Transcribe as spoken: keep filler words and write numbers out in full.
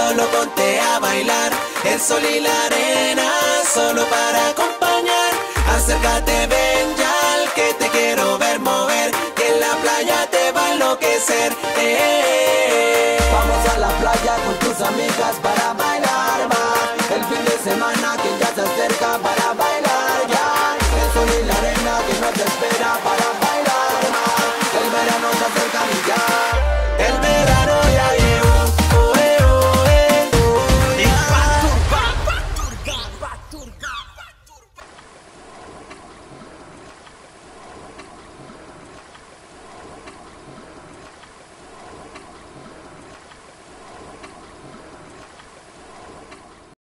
solo ponte a bailar. El sol y la arena solo para acompañar. Acércate, ven ya, que te quiero ver mover, que en la playa te va a enloquecer. eh, eh, eh. Vamos a la playa con tus amigas para